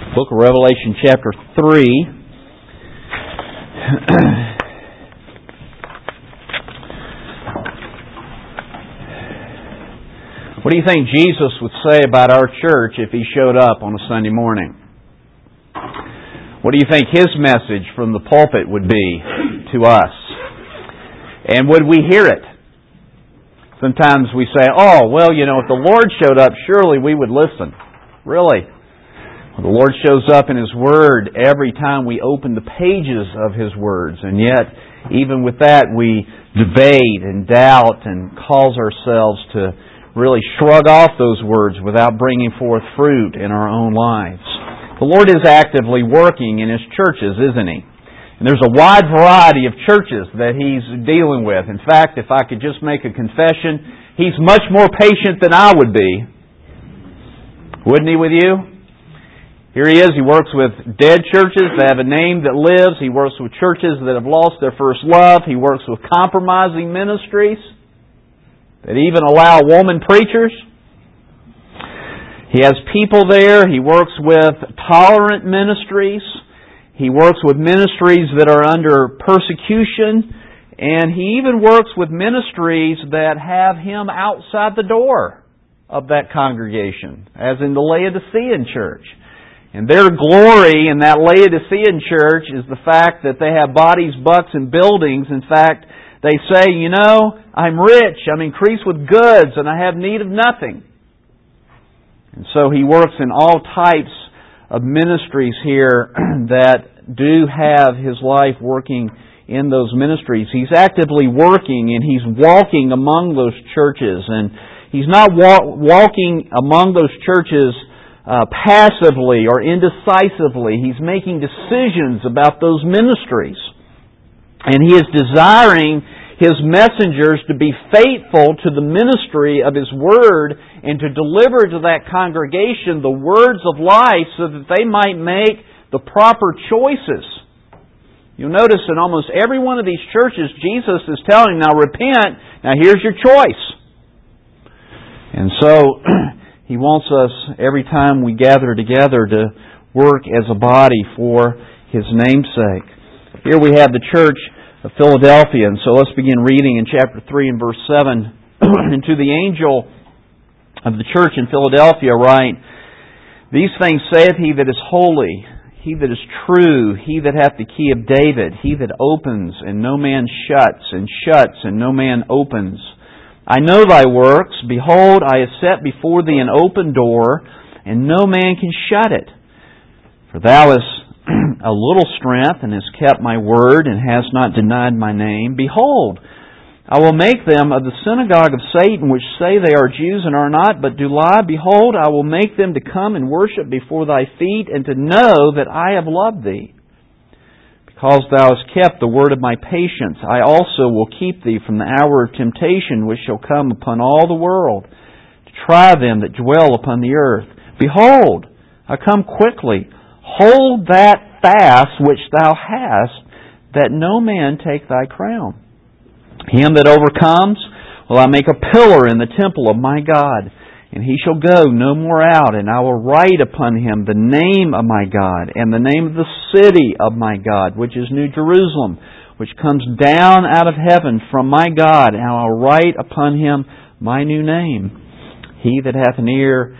Book of Revelation chapter 3. What do you think Jesus would say about our church if He showed up on a Sunday morning? What do you think His message from the pulpit would be to us? And would we hear it? Sometimes we say, oh, well, if the Lord showed up, surely we would listen. Really? Well, the Lord shows up in His Word every time we open the pages of His words. And yet, even with that, we debate and doubt and cause ourselves to really shrug off those words without bringing forth fruit in our own lives. The Lord is actively working in His churches, isn't He? And there's a wide variety of churches that He's dealing with. In fact, if I could just make a confession, He's much more patient than I would be. Wouldn't He with you? Here He is. He works with dead churches that have a name that lives. He works with churches that have lost their first love. He works with compromising ministries that even allow woman preachers. He has people there. He works with tolerant ministries. He works with ministries that are under persecution. And He even works with ministries that have Him outside the door of that congregation, as in the Laodicean church. And their glory in that Laodicean church is the fact that they have bodies, bucks, and buildings. In fact, they say, I'm rich, I'm increased with goods, and I have need of nothing. And so He works in all types of ministries here that do have His life working in those ministries. He's actively working and He's walking among those churches. And He's not walking among those churches passively or indecisively. He's making decisions about those ministries. And He is desiring His messengers to be faithful to the ministry of His Word and to deliver to that congregation the words of life so that they might make the proper choices. You'll notice in almost every one of these churches, Jesus is telling them, now repent, now here's your choice. And so He wants us, every time we gather together, to work as a body for His namesake. Here we have the church of Philadelphia, and so let's begin reading in chapter 3 and verse 7. And to the angel of the church in Philadelphia write, These things saith He that is holy, He that is true, He that hath the key of David, He that opens, and no man shuts, and shuts, and no man opens. I know thy works. Behold, I have set before thee an open door, and no man can shut it. For thou hast a little strength, and hast kept my word, and hast not denied my name. Behold, I will make them of the synagogue of Satan, which say they are Jews and are not, but do lie. Behold, I will make them to come and worship before thy feet, and to know that I have loved thee. Because thou hast kept the word of my patience, I also will keep thee from the hour of temptation which shall come upon all the world, to try them that dwell upon the earth. Behold, I come quickly. Hold that fast which thou hast, that no man take thy crown. Him that overcomes will I make a pillar in the temple of my God, and he shall go no more out, and I will write upon him the name of my God, and the name of the city of my God, which is New Jerusalem, which comes down out of heaven from my God, and I will write upon him my new name. He that hath an ear,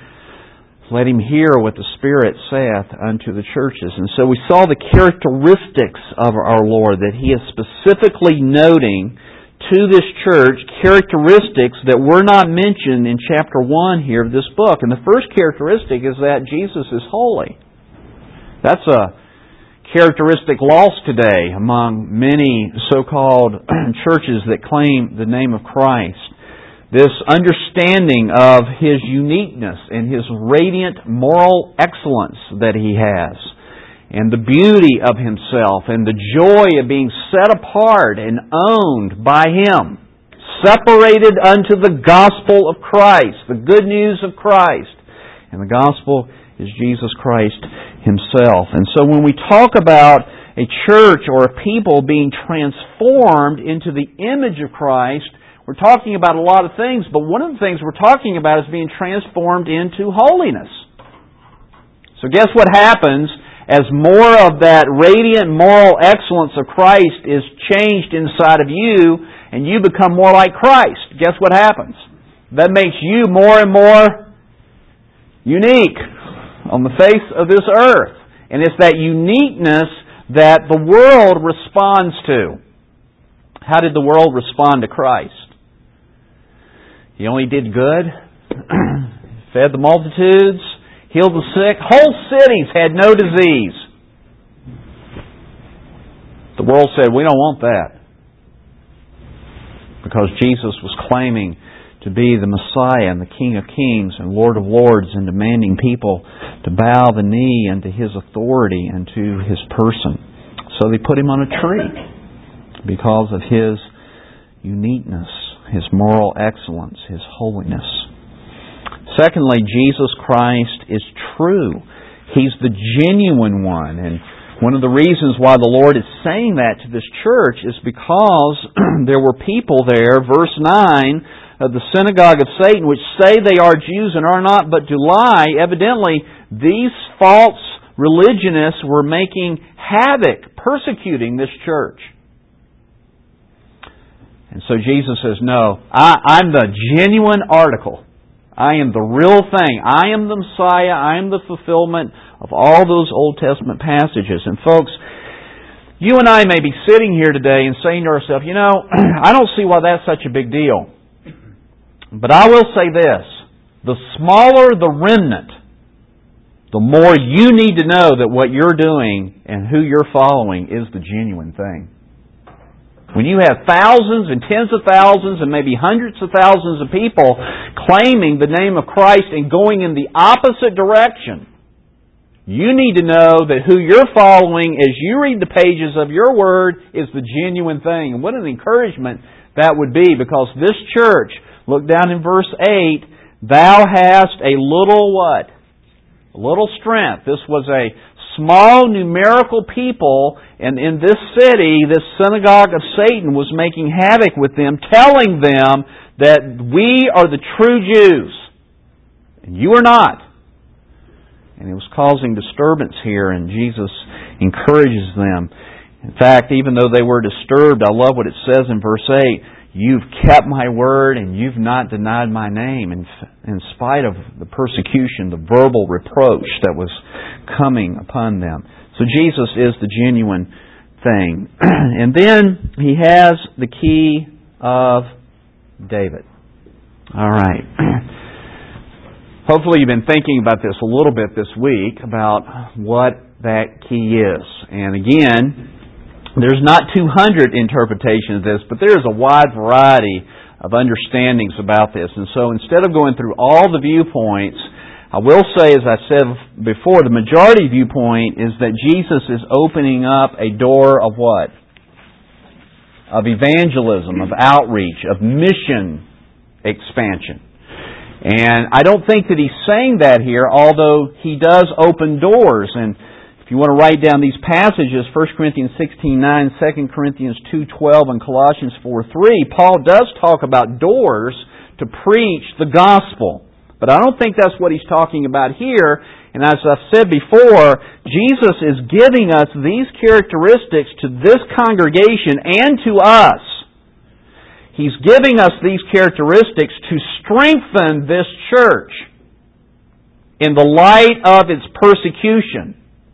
let him hear what the Spirit saith unto the churches. And so we saw the characteristics of our Lord, that He is specifically noting to this church characteristics that were not mentioned in chapter 1 here of this book. And the first characteristic is that Jesus is holy. That's a characteristic lost today among many so-called churches that claim the name of Christ. This understanding of His uniqueness and His radiant moral excellence that He has, and the beauty of Himself, and the joy of being set apart and owned by Him, separated unto the gospel of Christ, the good news of Christ. And the gospel is Jesus Christ Himself. And so when we talk about a church or a people being transformed into the image of Christ, we're talking about a lot of things, but one of the things we're talking about is being transformed into holiness. So guess what happens as more of that radiant moral excellence of Christ is changed inside of you and you become more like Christ? Guess what happens? That makes you more and more unique on the face of this earth. And it's that uniqueness that the world responds to. How did the world respond to Christ? He only did good, fed the multitudes, healed the sick. Whole cities had no disease. The world said, we don't want that. Because Jesus was claiming to be the Messiah and the King of Kings and Lord of Lords and demanding people to bow the knee unto His authority and to His person. So they put Him on a tree because of His uniqueness, His moral excellence, His holiness. Secondly, Jesus Christ is true. He's the genuine one. And one of the reasons why the Lord is saying that to this church is because there were people there, verse 9, of the synagogue of Satan, which say they are Jews and are not, but do lie. Evidently, these false religionists were making havoc, persecuting this church. And so Jesus says, no, I'm the genuine article. I am the real thing. I am the Messiah. I am the fulfillment of all those Old Testament passages. And folks, you and I may be sitting here today and saying to ourselves, I don't see why that's such a big deal. But I will say this, the smaller the remnant, the more you need to know that what you're doing and who you're following is the genuine thing. When you have thousands and tens of thousands and maybe hundreds of thousands of people claiming the name of Christ and going in the opposite direction, you need to know that who you're following as you read the pages of your Word is the genuine thing. And what an encouragement that would be, because this church, look down in verse 8, thou hast a little what? A little strength. This was a small numerical people, and in this city, this synagogue of Satan was making havoc with them, telling them that we are the true Jews, and you are not. And it was causing disturbance here, and Jesus encourages them. In fact, even though they were disturbed, I love what it says in verse 8, you've kept my word and you've not denied my name, in spite of the persecution, the verbal reproach that was coming upon them. So Jesus is the genuine thing. And then He has the key of David. All right. Hopefully you've been thinking about this a little bit this week, about what that key is. And again, there's not 200 interpretations of this, but there is a wide variety of understandings about this. And so instead of going through all the viewpoints, I will say, as I said before, the majority viewpoint is that Jesus is opening up a door of what? Of evangelism, of outreach, of mission expansion. And I don't think that He's saying that here, although He does open doors. And if you want to write down these passages, 1 Corinthians 16:9, 2 Corinthians 2:12, and Colossians 4:3, Paul does talk about doors to preach the gospel. But I don't think that's what he's talking about here. And as I've said before, Jesus is giving us these characteristics to this congregation and to us. He's giving us these characteristics to strengthen this church in the light of its persecution.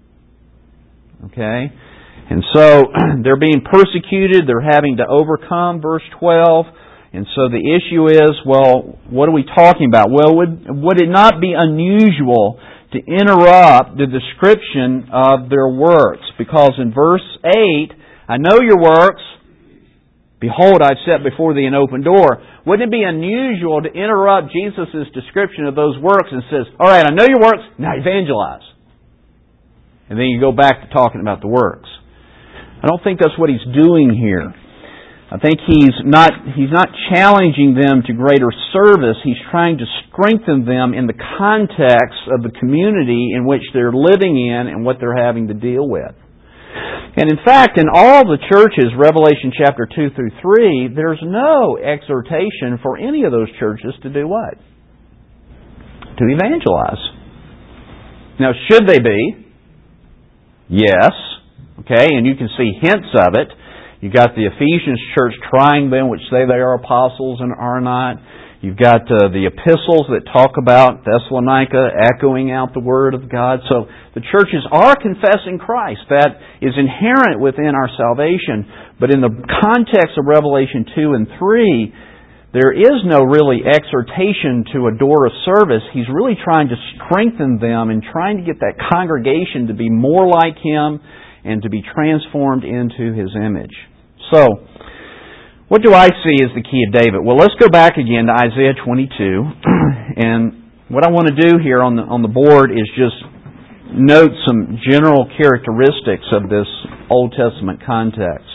Okay? And so they're being persecuted, they're having to overcome, verse 12. And so the issue is, well, what are we talking about? Well, would it not be unusual to interrupt the description of their works? Because in verse 8, I know your works. Behold, I've set before thee an open door. Wouldn't it be unusual to interrupt Jesus' description of those works and says, all right, I know your works, now evangelize. And then you go back to talking about the works. I don't think that's what he's doing here. I think he's not challenging them to greater service. He's trying to strengthen them in the context of the community in which they're living in and what they're having to deal with. And in fact, in all the churches, Revelation chapter 2 through 3, there's no exhortation for any of those churches to do what? To evangelize. Now, should they be? Yes. Okay, and you can see hints of it. You've got the Ephesians church trying them, which say they are apostles and are not. You've got the epistles that talk about Thessalonica echoing out the Word of God. So the churches are confessing Christ. That is inherent within our salvation. But in the context of Revelation 2 and 3, there is no really exhortation to adore a service. He's really trying to strengthen them and trying to get that congregation to be more like Him and to be transformed into His image. So, what do I see as the key of David? Well, let's go back again to Isaiah 22. And what I want to do here on the board is just note some general characteristics of this Old Testament context.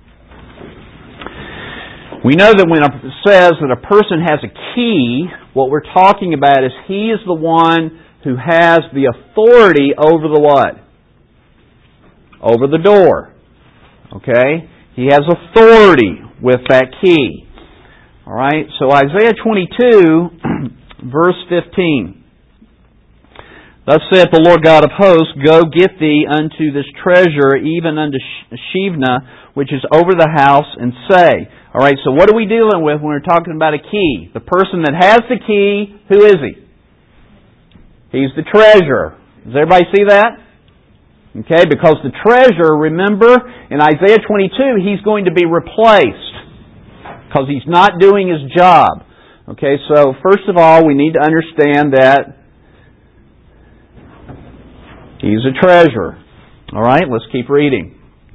We know that when it says that a person has a key, what we're talking about is he is the one who has the authority over the what? Over the door. Okay? He has authority with that key. Alright? So Isaiah 22, verse 15. Thus saith the Lord God of hosts, Go get thee unto this treasure, even unto Shebna, which is over the house, and say. Alright, so what are we dealing with when we're talking about a key? The person that has the key, who is he? He's the treasurer. Does everybody see that? Okay, because the treasurer, remember, in Isaiah 22, he's going to be replaced because he's not doing his job. Okay, so first of all, we need to understand that he's a treasurer. All right, let's keep reading.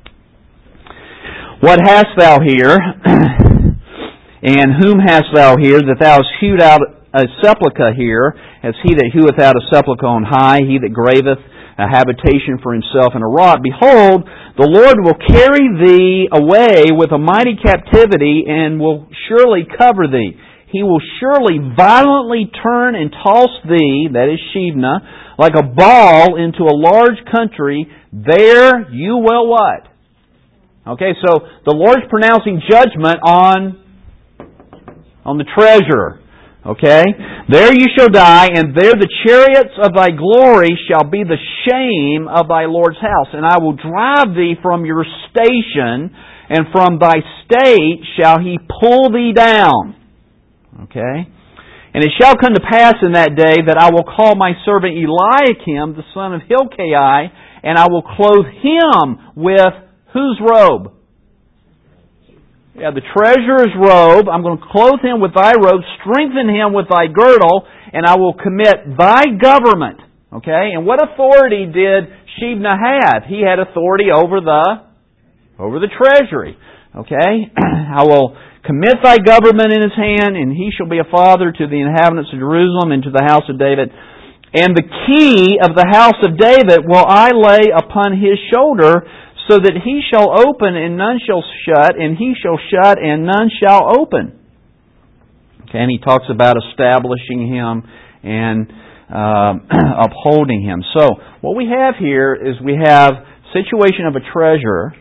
What hast thou here, and whom hast thou here, that thou hast hewed out a sepulchre here, as he that heweth out a sepulchre on high, he that graveth a habitation for himself in a rock? Behold, the Lord will carry thee away with a mighty captivity, and will surely cover thee. He will surely violently turn and toss thee, that is Shebna, like a ball into a large country. There you will what? Okay, so the Lord's pronouncing judgment on the treasurer. Okay? There you shall die, and there the chariots of thy glory shall be the shame of thy Lord's house. And I will drive thee from your station, and from thy state shall he pull thee down. Okay? And it shall come to pass in that day that I will call my servant Eliakim, the son of Hilkiah, and I will clothe him with whose robe? Yeah, the treasurer's robe. I'm going to clothe him with thy robe, strengthen him with thy girdle, and I will commit thy government. Okay? And what authority did Shebna have? He had authority over the treasury. Okay? I will commit thy government in his hand, and he shall be a father to the inhabitants of Jerusalem and to the house of David. And the key of the house of David will I lay upon his shoulder, so that he shall open and none shall shut, and he shall shut and none shall open. Okay, and he talks about establishing him and upholding him. So, what we have here is we have situation of a treasurer.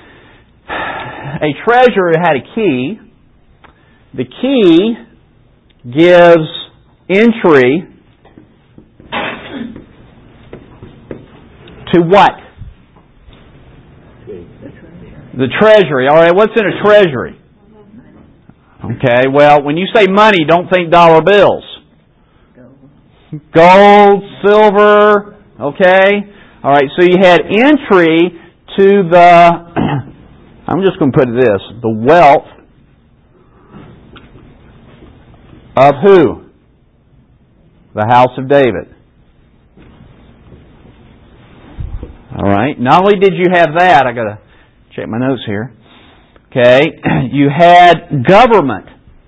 A treasurer had a key. The key gives entry to what? The treasury. All right, what's in a treasury? Okay, well, when you say money, don't think dollar bills. Gold, silver, okay? All right, so you had entry to the, I'm just going to put this, the wealth of who? The house of David. All right, not only did you have that, I got to check my notes here. Okay, you had government.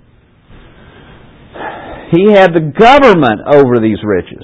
He had the government over these riches.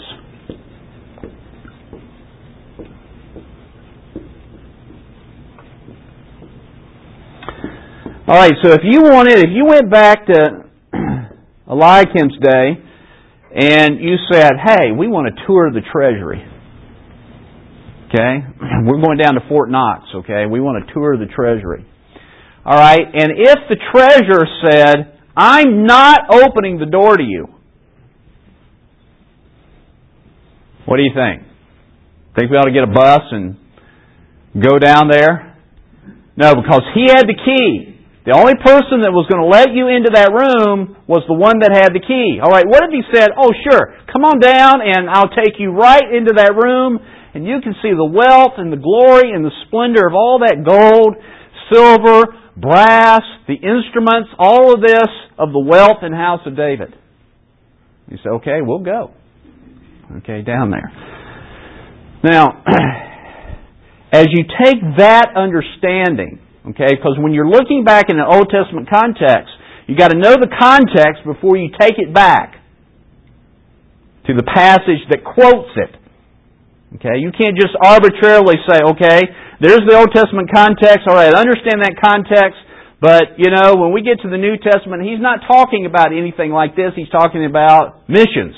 All right, so if you went back to Eliakim's day and you said, hey, we want to tour the treasury. Okay? We're going down to Fort Knox, okay? We want to tour the treasury. All right? And if the treasurer said, I'm not opening the door to you, what do you think? Think we ought to get a bus and go down there? No, because he had the key. The only person that was going to let you into that room was the one that had the key. All right, what if he said, oh sure, come on down and I'll take you right into that room and you can see the wealth and the glory and the splendor of all that gold, silver, brass, the instruments, all of this of the wealth and house of David. You say, okay, we'll go. Okay, down there. Now, as you take that understanding, okay, because when you're looking back in an Old Testament context, you got to know the context before you take it back to the passage that quotes it. Okay, you can't just arbitrarily say, okay, there's the Old Testament context, all right, I understand that context, but, when we get to the New Testament, he's not talking about anything like this, he's talking about missions.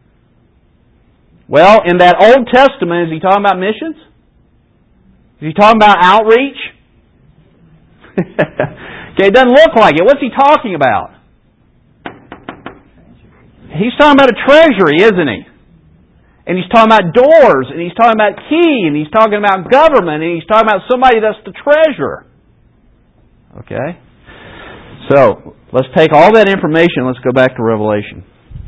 Well, in that Old Testament, is he talking about missions? Is he talking about outreach? Okay, it doesn't look like it. What's he talking about? He's talking about a treasury, isn't he? And he's talking about doors, and he's talking about key, and he's talking about government, and he's talking about somebody that's the treasurer. Okay? So, let's take all that information, let's go back to Revelation.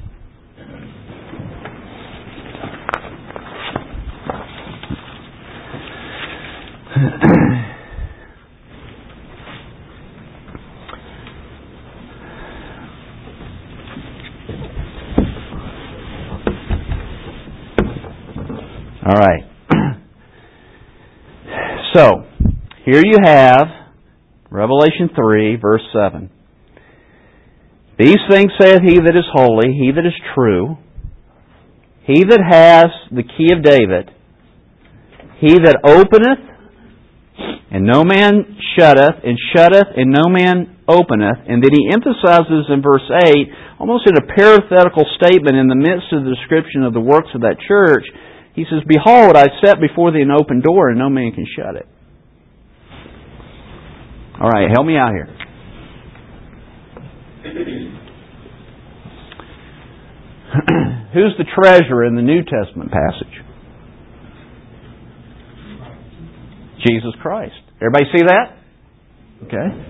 All right. So, here you have Revelation 3, verse 7. These things saith he that is holy, he that is true, he that has the key of David, he that openeth, and no man shutteth, and no man openeth. And then he emphasizes in verse 8, almost in a parenthetical statement in the midst of the description of the works of that church, he says, behold, I set before thee an open door, and no man can shut it. All right, help me out here. Who's the treasurer in the New Testament passage? Jesus Christ. Everybody see that? Okay.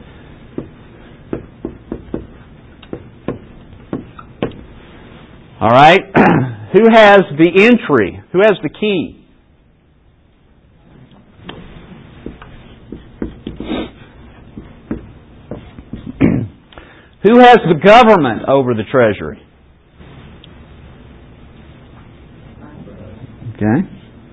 All right. Who has the entry? Who has the key? Who has the government over the treasury? Okay.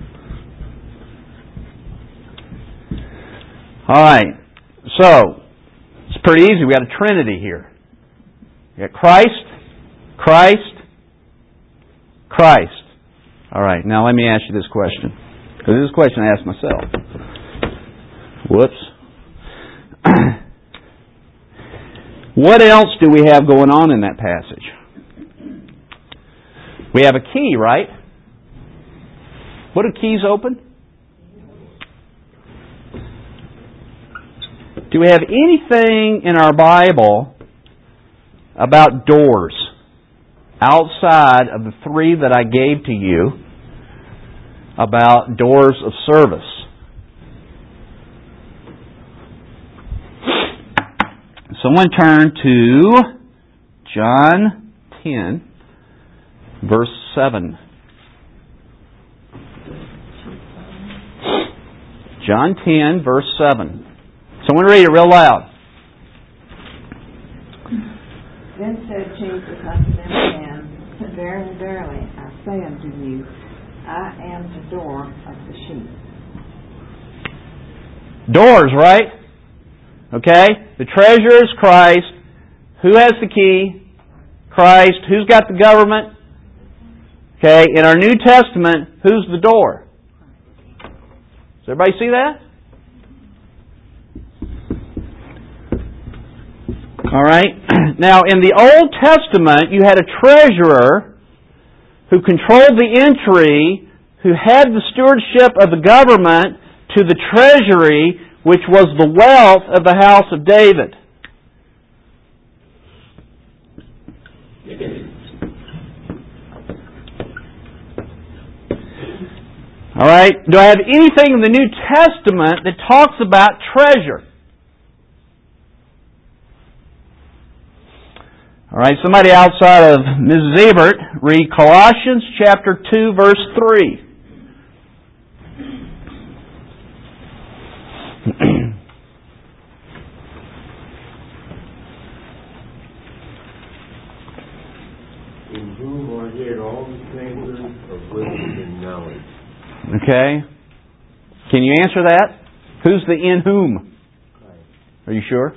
All right. So, it's pretty easy. We got a Trinity here. We got Christ, Christ, Christ. All right. Now let me ask you this question. Because this is a question I asked myself. Whoops. What else do we have going on in that passage? We have a key, right? What do keys open? Do we have anything in our Bible about doors outside of the three that I gave to you about doors of service? Someone turn to John 10, verse 7. John 10, verse 7. Someone read it real loud. Then said Jesus unto them again, Verily, verily, I say unto you, I am the door of the sheep. Doors, right? Okay? The treasurer is Christ. Who has the key? Christ. Who's got the government? Okay, in our New Testament, who's the door? Does everybody see that? All right. Now, in the Old Testament, you had a treasurer who controlled the entry, who had the stewardship of the government to the treasury, which was the wealth of the house of David. All right? Do I have anything in the New Testament that talks about treasure? All right, somebody outside of Mrs. Ebert, read Colossians chapter 2, verse 3. In whom are hid all the treasures of wisdom and knowledge. Okay. Can you answer that? Who's the in whom? Are you sure?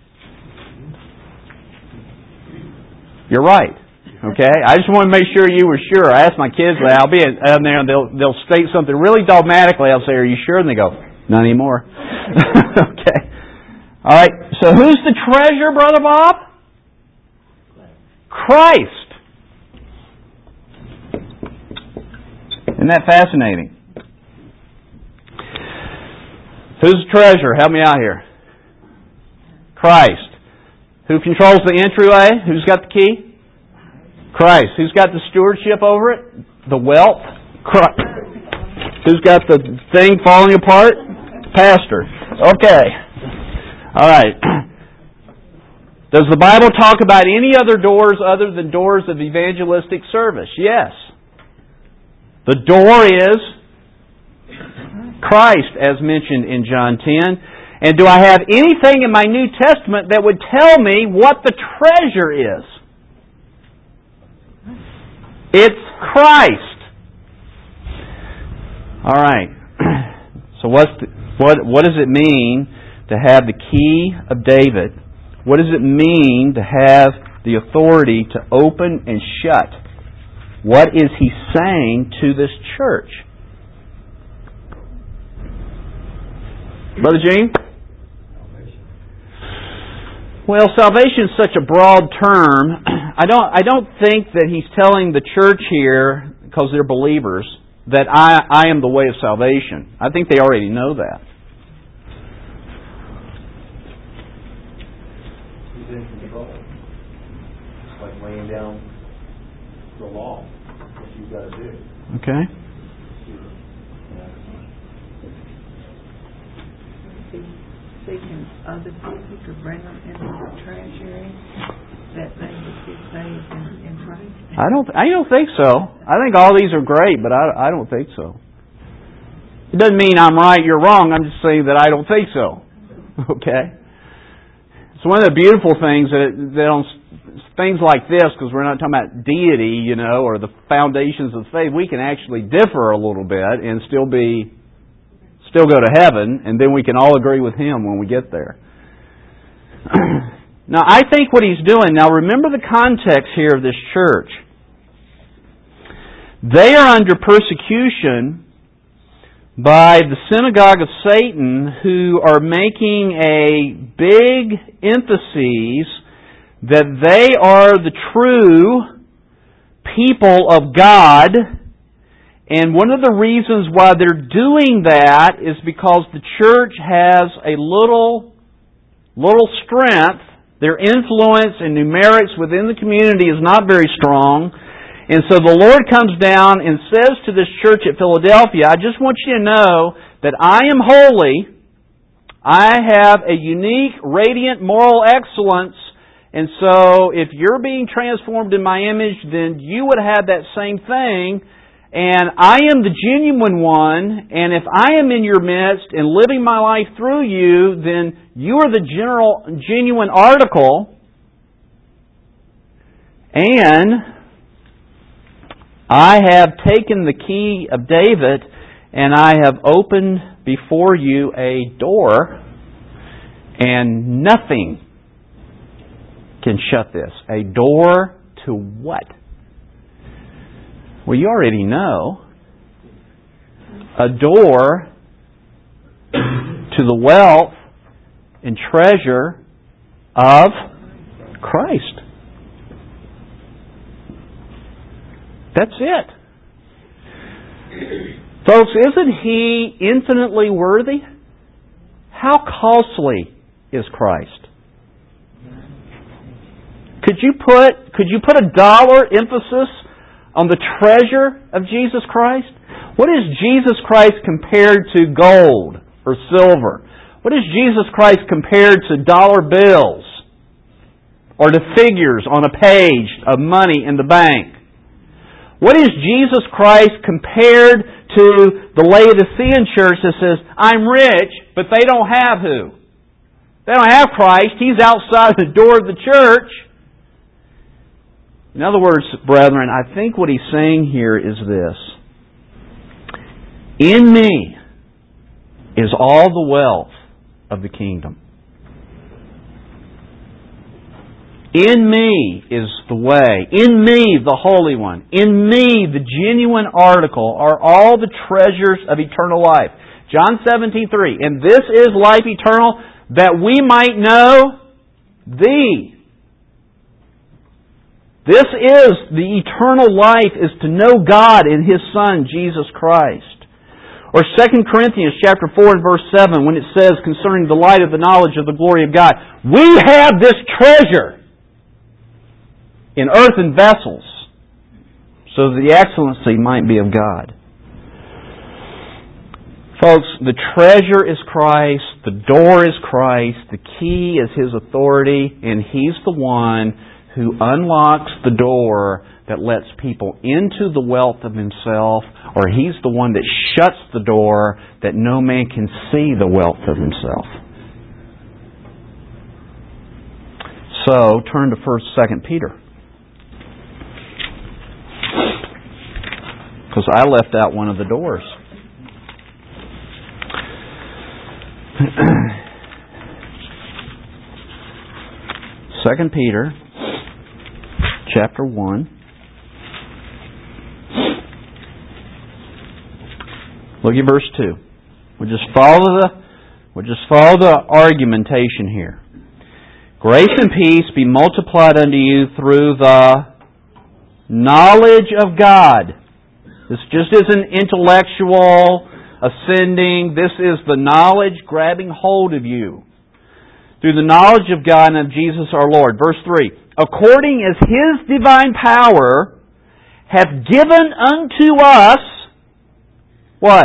You're right. Okay? I just want to make sure you were sure. I asked my kids that. I'll be down there and they'll state something really dogmatically. I'll say, are you sure? And they go, not anymore. Okay. All right. So who's the treasure, Brother Bob? Christ. Isn't that fascinating? Who's the treasure? Help me out here. Christ. Who controls the entryway? Who's got the key? Christ. Who's got the stewardship over it? The wealth? Christ. Who's got the thing falling apart? Pastor. Okay. All right. Does the Bible talk about any other doors other than doors of evangelistic service? Yes. The door is Christ, as mentioned in John 10. And do I have anything in my New Testament that would tell me what the treasure is? It's Christ. All right. So what does it mean to have the key of David? What does it mean to have the authority to open and shut? What is he saying to this church? Brother Gene? Well, salvation is such a broad term. I don't think that he's telling the church here, because they're believers, that I am the way of salvation. I think they already know that. He's in control. It's like laying down the law, what you've got to do. Okay. Seeking other people to bring them into the treasury that they would be saved in Christ? I don't think so. I think all these are great, but I don't think so. It doesn't mean I'm right, you're wrong. I'm just saying that I don't think so. Okay? It's one of the beautiful things that on things like this, because we're not talking about deity, or the foundations of faith, we can actually differ a little bit and still go to heaven, and then we can all agree with Him when we get there. Now, I think what he's doing, now remember the context here of this church. They are under persecution by the synagogue of Satan, who are making a big emphasis that they are the true people of God. And one of the reasons why they're doing that is because the church has a little strength. Their influence and numerics within the community is not very strong. And so the Lord comes down and says to this church at Philadelphia, I just want you to know that I am holy. I have a unique, radiant moral excellence. And so if you're being transformed in my image, then you would have that same thing. And I am the genuine one, and if I am in your midst and living my life through you, then you are the genuine article. And I have taken the key of David, and I have opened before you a door, and nothing can shut this. A door to what? Well, you already know. A door to the wealth and treasure of Christ. That's it. Folks, isn't He infinitely worthy? How costly is Christ? Could you put a dollar emphasis on the treasure of Jesus Christ? What is Jesus Christ compared to gold or silver? What is Jesus Christ compared to dollar bills or to figures on a page of money in the bank? What is Jesus Christ compared to the Laodicean church that says, I'm rich, but they don't have who? They don't have Christ. He's outside the door of the church. In other words, brethren, I think what he's saying here is this. In me is all the wealth of the kingdom. In me is the way. In me, the Holy One. In me, the genuine article, are all the treasures of eternal life. John 17:3. And this is life eternal, that we might know Thee. This is the eternal life, is to know God in His Son, Jesus Christ. Or 2 Corinthians chapter 4 and verse 7, when it says concerning the light of the knowledge of the glory of God, we have this treasure in earthen vessels, so that the excellency might be of God. Folks, the treasure is Christ, the door is Christ, the key is His authority, and He's the one who unlocks the door that lets people into the wealth of Himself, or He's the one that shuts the door that no man can see the wealth of Himself. So, turn to 1st, 2nd Peter. Because I left out one of the doors. 2 Peter chapter 1. Look at verse 2. We'll just follow the argumentation here. Grace and peace be multiplied unto you through the knowledge of God. This just isn't intellectual ascending. This is the knowledge grabbing hold of you. Through the knowledge of God and of Jesus our Lord. Verse 3. According as His divine power hath given unto us, what?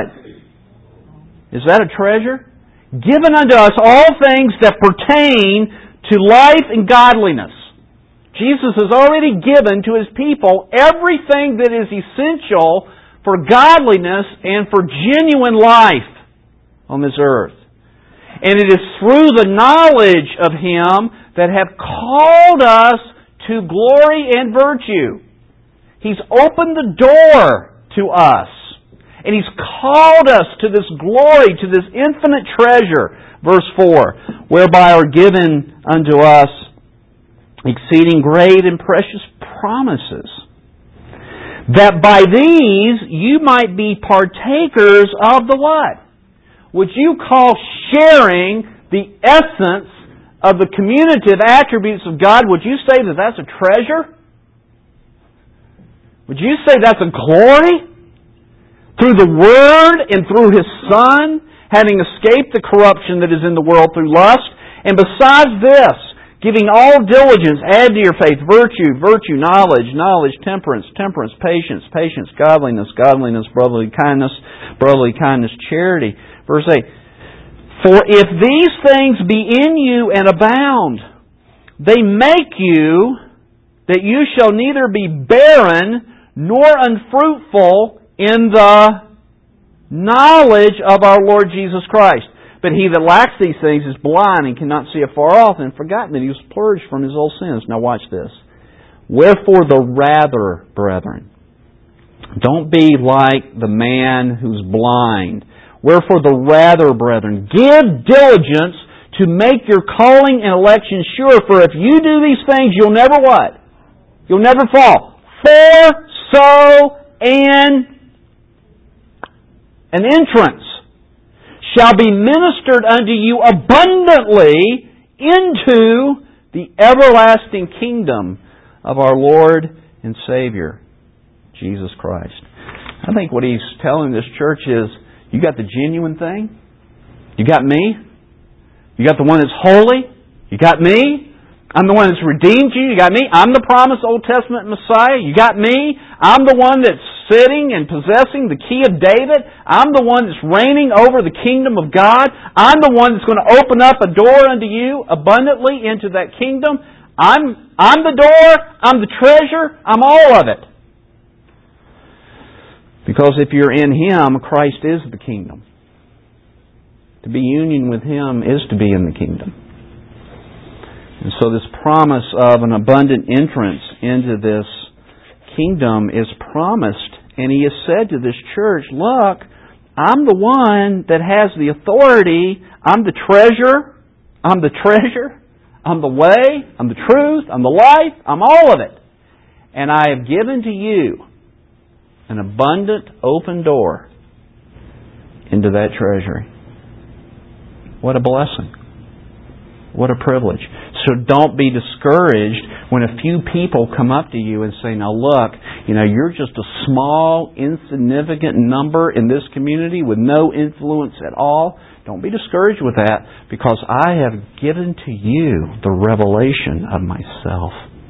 Is that a treasure? Given unto us all things that pertain to life and godliness. Jesus has already given to His people everything that is essential for godliness and for genuine life on this earth. And it is through the knowledge of Him that have called us to glory and virtue. He's opened the door to us. And He's called us to this glory, to this infinite treasure. Verse 4, whereby are given unto us exceeding great and precious promises, that by these you might be partakers of the what? Would you call sharing the essence of the communicative attributes of God, would you say that that's a treasure? Would you say that's a glory? Through the Word and through His Son, having escaped the corruption that is in the world through lust, and besides this, giving all diligence, add to your faith virtue, virtue, knowledge, knowledge, temperance, temperance, patience, patience, godliness, godliness, brotherly kindness, charity. Verse 8, for if these things be in you and abound, they make you that you shall neither be barren nor unfruitful in the knowledge of our Lord Jesus Christ. But he that lacks these things is blind and cannot see afar off, and forgotten that he was purged from his old sins. Now watch this. Wherefore the rather, brethren, don't be like the man who's blind. Wherefore the rather, brethren, give diligence to make your calling and election sure. For if you do these things, you'll never what? You'll never fall. For so an entrance shall be ministered unto you abundantly into the everlasting kingdom of our Lord and Savior, Jesus Christ. I think what he's telling this church is, you got the genuine thing? You got me? You got the one that's holy? You got me? I'm the one that's redeemed you. You got me? I'm the promised Old Testament Messiah. You got me? I'm the one that sitting and possessing the key of David. I'm the one that's reigning over the kingdom of God. I'm the one that's going to open up a door unto you abundantly into that kingdom. I'm the door. I'm the treasure. I'm all of it. Because if you're in Him, Christ is the kingdom. To be union with Him is to be in the kingdom. And so this promise of an abundant entrance into this kingdom is promised. And He has said to this church, look, I'm the one that has the authority. I'm the treasure. I'm the treasure. I'm the way. I'm the truth. I'm the life. I'm all of it. And I have given to you an abundant open door into that treasury. What a blessing. What a privilege. So don't be discouraged when a few people come up to you and say, now look, you're just a small, insignificant number in this community with no influence at all. Don't be discouraged with that, because I have given to you the revelation of myself.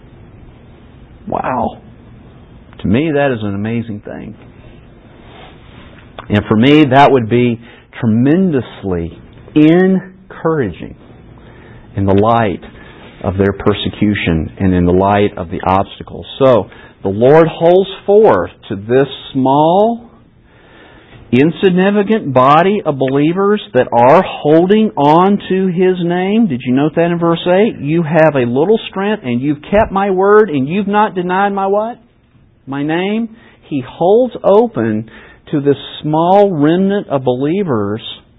Wow. To me, that is an amazing thing. And for me, that would be tremendously encouraging in the light of their persecution and in the light of the obstacles. So, the Lord holds forth to this small, insignificant body of believers that are holding on to His name. Did you note that in verse 8? You have a little strength and you've kept my word and you've not denied my what? My name. He holds open to this small remnant of believers.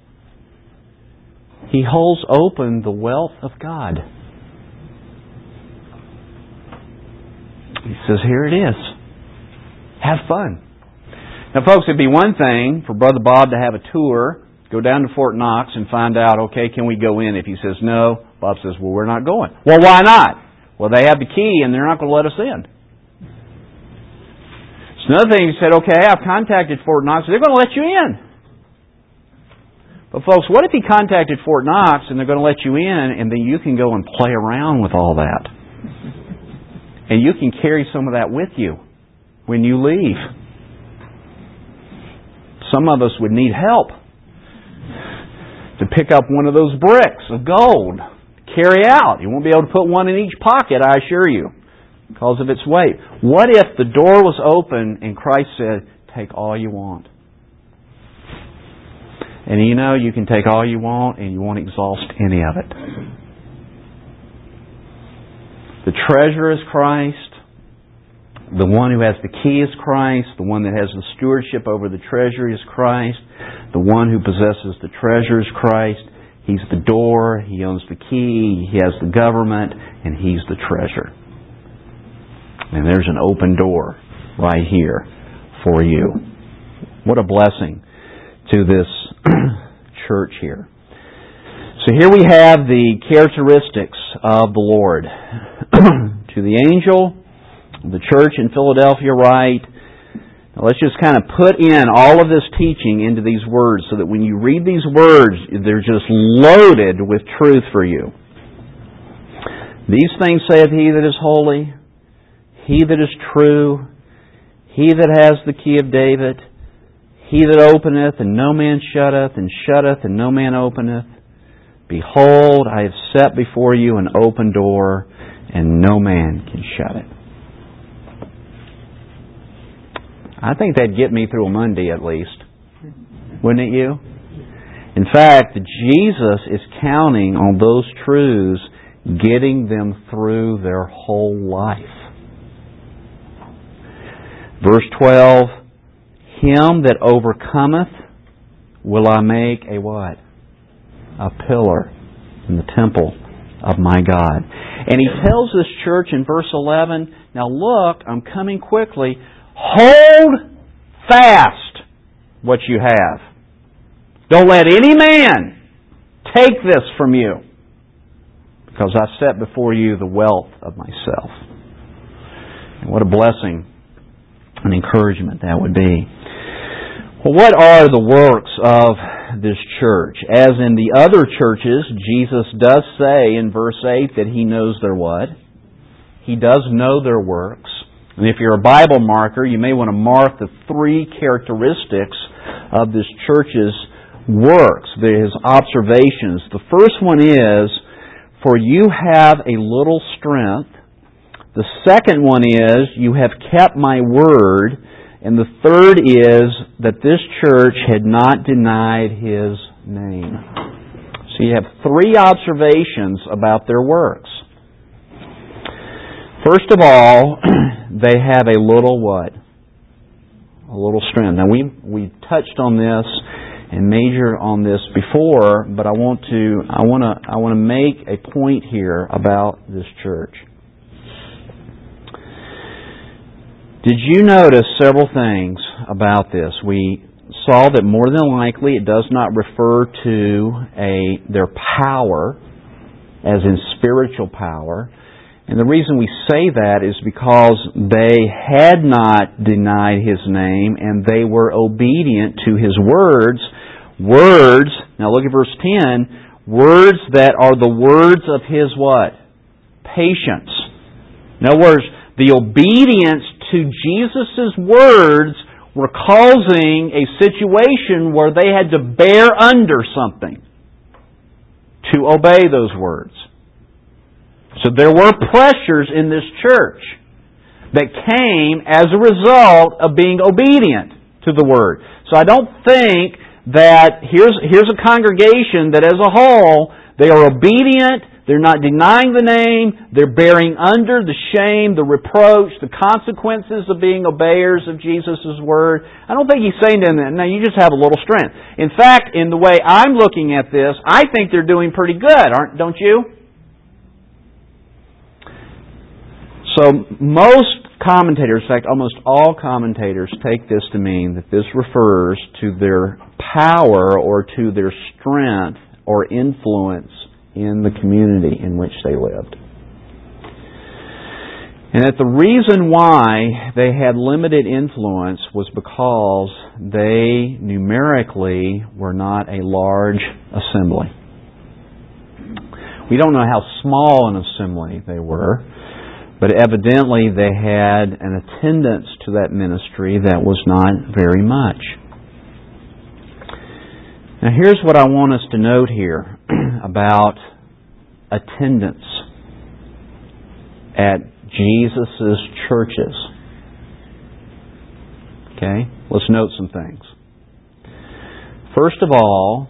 He holds open the wealth of God. He says, here it is. Have fun. Now, folks, it'd be one thing for Brother Bob to have a tour, go down to Fort Knox and find out, okay, can we go in? If he says no, Bob says, well, we're not going. Well, why not? Well, they have the key and they're not going to let us in. It's another thing, he said, okay, I've contacted Fort Knox, they're going to let you in. But folks, what if he contacted Fort Knox and they're going to let you in and then you can go and play around with all that? And you can carry some of that with you when you leave. Some of us would need help to pick up one of those bricks of gold, carry out. You won't be able to put one in each pocket, I assure you, because of its weight. What if the door was open and Christ said, take all you want? And you can take all you want and you won't exhaust any of it. The treasure is Christ. The one who has the key is Christ. The one that has the stewardship over the treasury is Christ. The one who possesses the treasure is Christ. He's the door. He owns the key. He has the government. And He's the treasure. And there's an open door right here for you. What a blessing to this church here. So here we have the characteristics of the Lord. To the angel, the church in Philadelphia, write. Now let's just kind of put in all of this teaching into these words so that when you read these words, they're just loaded with truth for you. These things saith He that is holy, He that is true, He that has the key of David, He that openeth, and no man shutteth, and shutteth, and no man openeth. Behold, I have set before you an open door, and no man can shut it. I think that'd get me through a Monday at least. Wouldn't it you? In fact, Jesus is counting on those truths getting them through their whole life. Verse 12, Him that overcometh will I make a what? A pillar in the temple of my God. And He tells this church in verse 11, now look, I'm coming quickly. Hold fast what you have. Don't let any man take this from you, because I set before you the wealth of myself. And what a blessing and encouragement that would be. Well, what are the works of this church? As in the other churches, Jesus does say in verse 8 that He knows their what? He does know their works. And if you're a Bible marker, you may want to mark the 3 characteristics of this church's works, his observations. The first one is, for you have a little strength. The second one is, you have kept my word. And the third is, that this church had not denied His name. So you have 3 observations about their works. First of all, they have a little what? A little strength. Now we touched on this and majored on this before, but I want to make a point here about this church. Did you notice several things about this? We saw that more than likely it does not refer to their power, as in spiritual power. And the reason we say that is because they had not denied His name and they were obedient to His words. Words, now look at verse 10, words that are the words of His what? Patience. In other words, the obedience to Jesus' words were causing a situation where they had to bear under something to obey those words. So there were pressures in this church that came as a result of being obedient to the Word. So I don't think that here's a congregation that as a whole, they are obedient, they're not denying the name, they're bearing under the shame, the reproach, the consequences of being obeyers of Jesus' Word. I don't think He's saying to them, now you just have a little strength. In fact, in the way I'm looking at this, I think they're doing pretty good, don't you? So most commentators, in fact almost all commentators, take this to mean that this refers to their power or to their strength or influence in the community in which they lived. And that the reason why they had limited influence was because they numerically were not a large assembly. We don't know how small an assembly they were, but evidently they had an attendance to that ministry that was not very much. Now here's what I want us to note here about attendance at Jesus' churches. Okay? Let's note some things. First of all,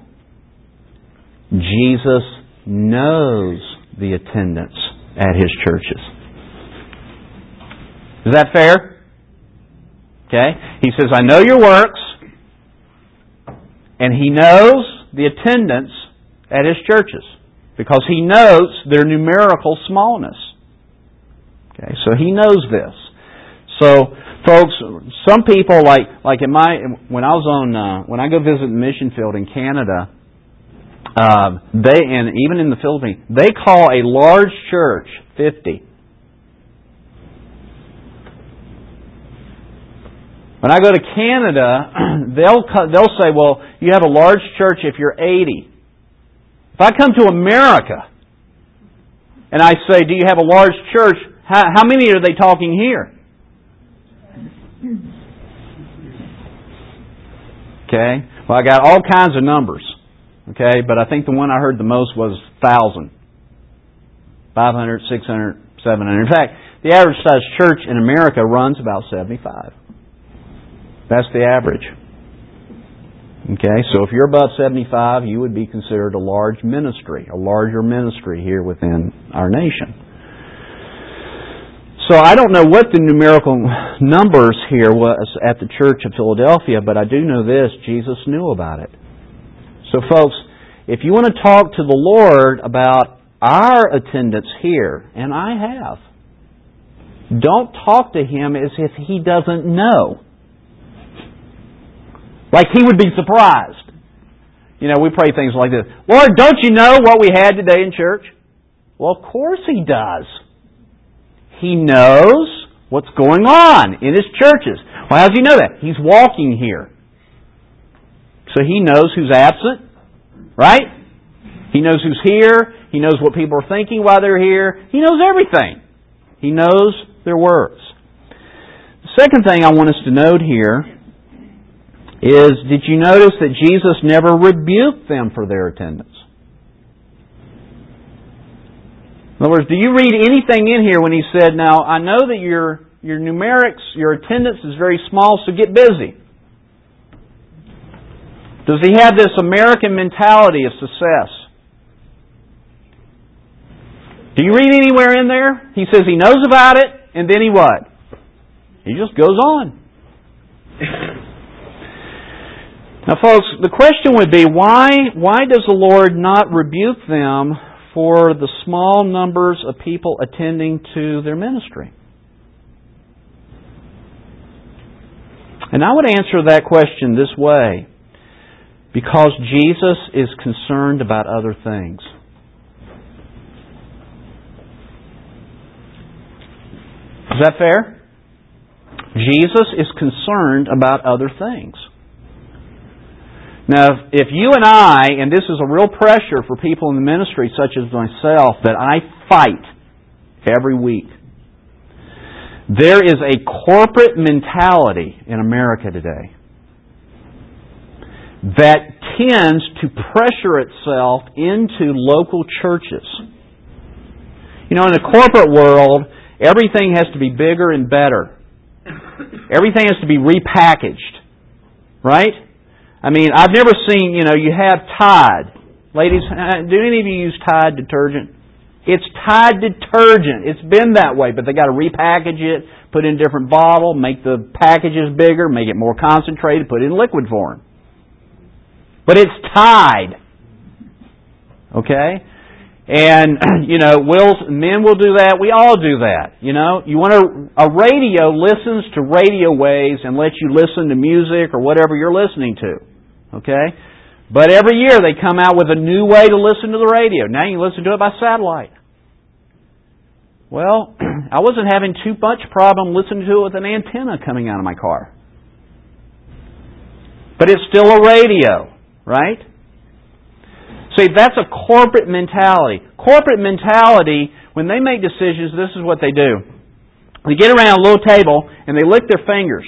Jesus knows the attendance at His churches. Is that fair? Okay? He says, I know your works, and He knows the attendance at His churches because He knows their numerical smallness. Okay, so He knows this. So, folks, some people when I go visit the mission field in Canada, and even in the Philippines, they call a large church 50. When I go to Canada, they'll say, well, you have a large church if you're 80. If I come to America and I say, do you have a large church, how many are they talking here? Okay? Well, I got all kinds of numbers. Okay? But I think the one I heard the most was 1,000. 500, 600, 700. In fact, the average size church in America runs about 75. That's the average. Okay, so if you're above 75, you would be considered a large ministry, a larger ministry here within our nation. So I don't know what the numerical numbers here was at the Church of Philadelphia, but I do know this, Jesus knew about it. So folks, if you want to talk to the Lord about our attendance here, and I have, don't talk to Him as if He doesn't know. Like He would be surprised. You know, we pray things like this. Lord, don't you know what we had today in church? Well, of course He does. He knows what's going on in His churches. Well, how does He know that? He's walking here. So He knows who's absent, right? He knows who's here. He knows what people are thinking while they're here. He knows everything. He knows their works. Second thing I want us to note here is, did you notice that Jesus never rebuked them for their attendance? In other words, do you read anything in here when He said, now, I know that your numerics, your attendance is very small, so get busy? Does He have this American mentality of success? Do you read anywhere in there? He says He knows about it, and then He what? He just goes on. Now, folks, the question would be, why does the Lord not rebuke them for the small numbers of people attending to their ministry? And I would answer that question this way: because Jesus is concerned about other things. Is that fair? Jesus is concerned about other things. Now, if you and I, and this is a real pressure for people in the ministry such as myself, that I fight every week. There is a corporate mentality in America today that tends to pressure itself into local churches. You know, in the corporate world, everything has to be bigger and better. Everything has to be repackaged. Right? I mean, I've never seen, you have Tide. Ladies, do any of you use Tide detergent? It's Tide detergent. It's been that way, but they got to repackage it, put it in a different bottle, make the packages bigger, make it more concentrated, put it in liquid form. But it's Tide. Okay? And, men will do that. We all do that. A radio listens to radio waves and lets you listen to music or whatever you're listening to. Okay? But every year they come out with a new way to listen to the radio. Now you can listen to it by satellite. Well, I wasn't having too much problem listening to it with an antenna coming out of my car. But it's still a radio, right? See, that's a corporate mentality. Corporate mentality, when they make decisions, this is what they do. They get around a little table and they lick their fingers.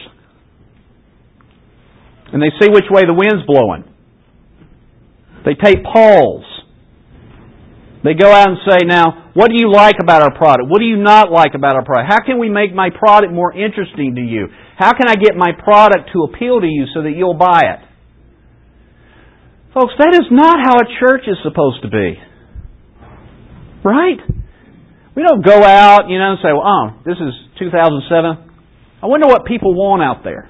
And they see which way the wind's blowing. They take polls. They go out and say, now, what do you like about our product? What do you not like about our product? How can we make my product more interesting to you? How can I get my product to appeal to you so that you'll buy it? Folks, that is not how a church is supposed to be. Right? We don't go out, and say, well, this is 2007. I wonder what people want out there.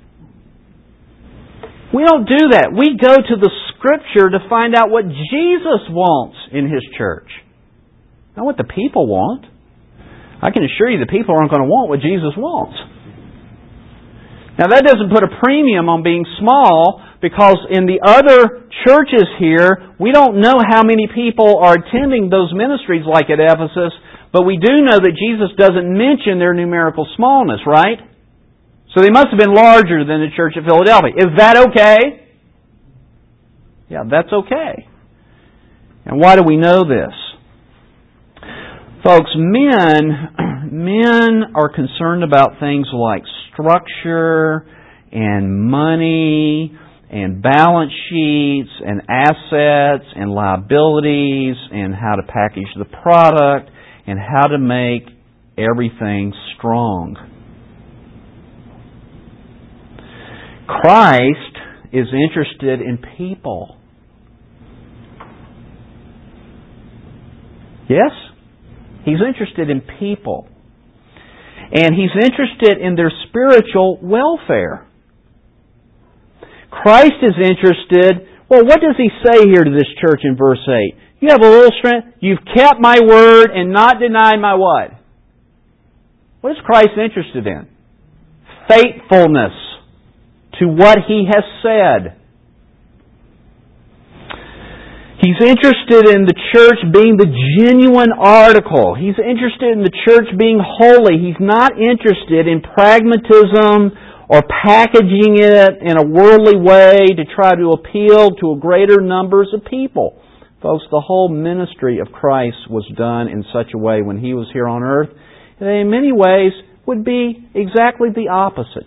We don't do that. We go to the Scripture to find out what Jesus wants in His church. Not what the people want. I can assure you the people aren't going to want what Jesus wants. Now that doesn't put a premium on being small, because in the other churches here, we don't know how many people are attending those ministries like at Ephesus, but we do know that Jesus doesn't mention their numerical smallness, right? So they must have been larger than the church at Philadelphia. Is that okay? Yeah, that's okay. And why do we know this? Folks, men are concerned about things like structure and money and balance sheets and assets and liabilities and how to package the product and how to make everything strong. Christ is interested in people. Yes? He's interested in people. And He's interested in their spiritual welfare. Christ is interested, well, what does He say here to this church in verse 8? You have a little strength. You've kept my word and not denied my what? What is Christ interested in? Faithfulness to what He has said. He's interested in the church being the genuine article. He's interested in the church being holy. He's not interested in pragmatism or packaging it in a worldly way to try to appeal to a greater numbers of people. Folks, the whole ministry of Christ was done in such a way when He was here on earth that in many ways would be exactly the opposite.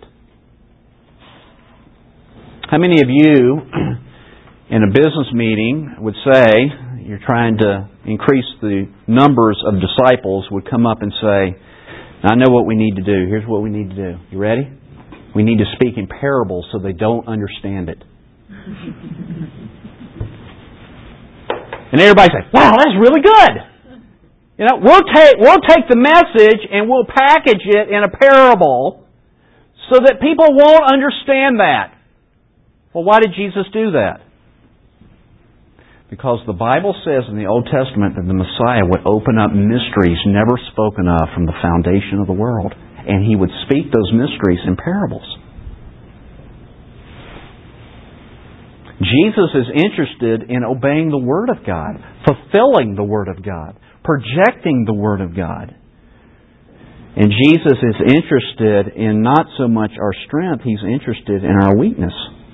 How many of you in a business meeting would say, you're trying to increase the numbers of disciples, would come up and say, I know what we need to do. Here's what we need to do. You ready? We need to speak in parables so they don't understand it. And everybody say, wow, that's really good. You know, we'll take the message and we'll package it in a parable so that people won't understand that. Well, why did Jesus do that? Because the Bible says in the Old Testament that the Messiah would open up mysteries never spoken of from the foundation of the world. And He would speak those mysteries in parables. Jesus is interested in obeying the Word of God, fulfilling the Word of God, projecting the Word of God. And Jesus is interested in not so much our strength, He's interested in our weakness.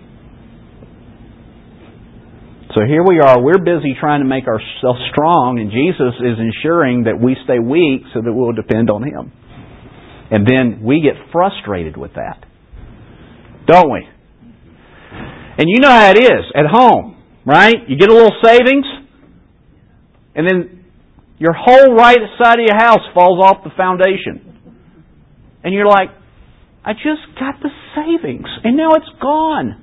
So here we are, we're busy trying to make ourselves strong, and Jesus is ensuring that we stay weak so that we'll depend on Him. And then we get frustrated with that. Don't we? And you know how it is at home, right? You get a little savings, and then your whole right side of your house falls off the foundation. And you're like, I just got the savings, and now it's gone.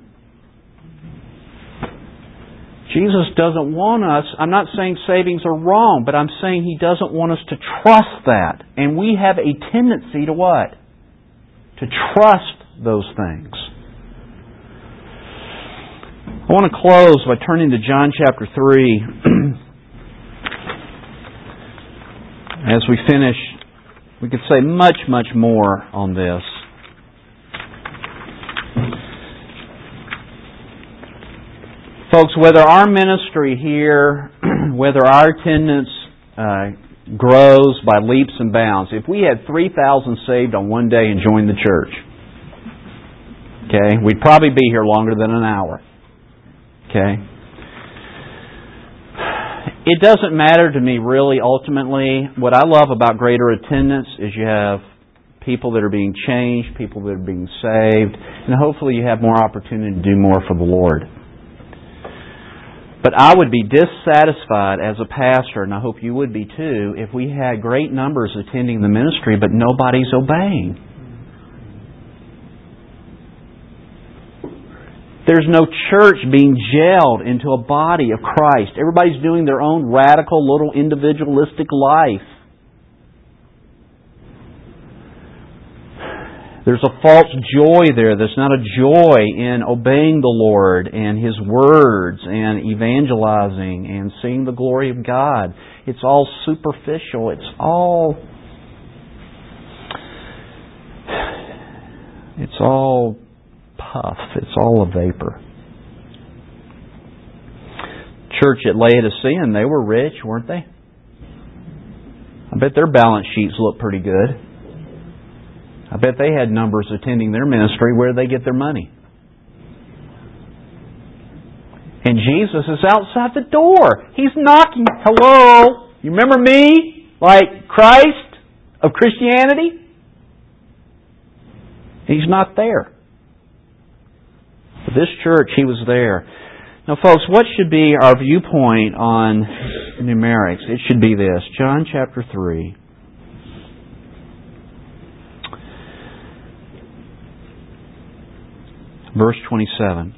Jesus doesn't want us, I'm not saying savings are wrong, but I'm saying He doesn't want us to trust that. And we have a tendency to what? To trust those things. I want to close by turning to John chapter 3. As we finish, we could say much, much more on this. Folks, whether our ministry here, whether our attendance grows by leaps and bounds, if we had 3,000 saved on one day and joined the church, okay, we'd probably be here longer than an hour. Okay? It doesn't matter to me really, ultimately. What I love about greater attendance is you have people that are being changed, people that are being saved, and hopefully you have more opportunity to do more for the Lord. But I would be dissatisfied as a pastor, and I hope you would be too, if we had great numbers attending the ministry, but nobody's obeying. There's no church being gelled into a body of Christ. Everybody's doing their own radical, little individualistic life. There's a false joy there. There's not a joy in obeying the Lord and His words and evangelizing and seeing the glory of God. It's all superficial. It's all puff. It's all a vapor. Church at Laodicean, they were rich, weren't they? I bet their balance sheets look pretty good. I bet they had numbers attending their ministry. Where do they get their money? And Jesus is outside the door. He's knocking. Hello? You remember me? Like Christ of Christianity? He's not there. But this church, He was there. Now, folks, what should be our viewpoint on numerics? It should be this. John chapter 3. Verse 27.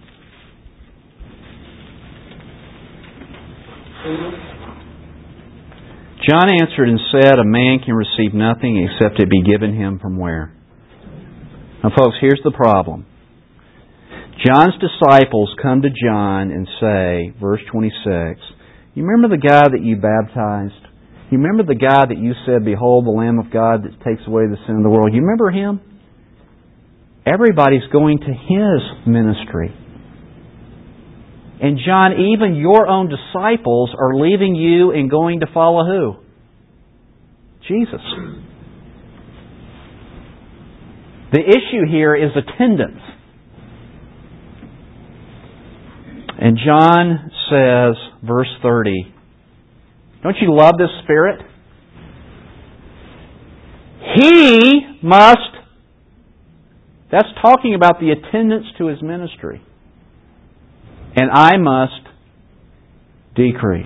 John answered and said, a man can receive nothing except it be given him from where? Now, folks, here's the problem. John's disciples come to John and say, verse 26, you remember the guy that you baptized? You remember the guy that you said, behold, the Lamb of God that takes away the sin of the world? You remember him? Everybody's going to his ministry. And John, even your own disciples are leaving you and going to follow who? Jesus. The issue here is attendance. And John says, verse 30, don't you love this Spirit? He must, that's talking about the attendance to His ministry. And I must decrease.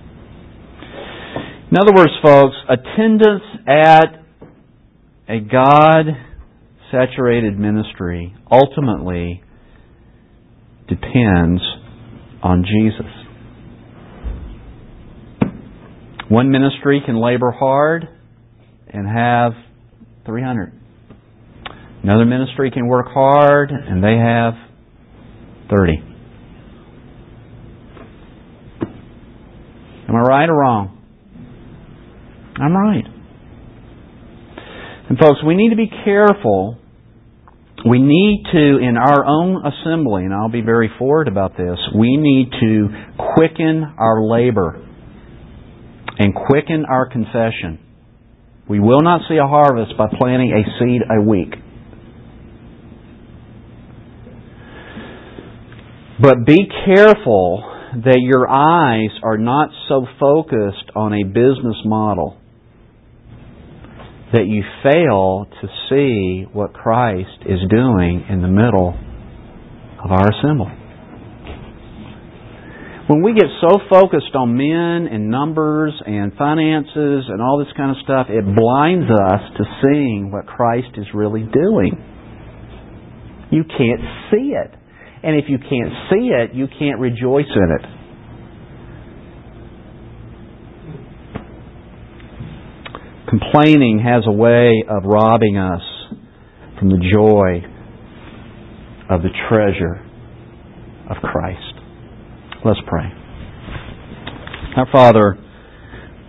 In other words, folks, attendance at a God-saturated ministry ultimately depends on Jesus. One ministry can labor hard and have 300. Another ministry can work hard and they have 30. Am I right or wrong? I'm right. And folks, we need to be careful. We need to, in our own assembly, and I'll be very forward about this, we need to quicken our labor and quicken our confession. We will not see a harvest by planting a seed a week. But be careful that your eyes are not so focused on a business model that you fail to see what Christ is doing in the middle of our assembly. When we get so focused on men and numbers and finances and all this kind of stuff, it blinds us to seeing what Christ is really doing. You can't see it. And if you can't see it, you can't rejoice in it. Complaining has a way of robbing us from the joy of the treasure of Christ. Let's pray. Our Father,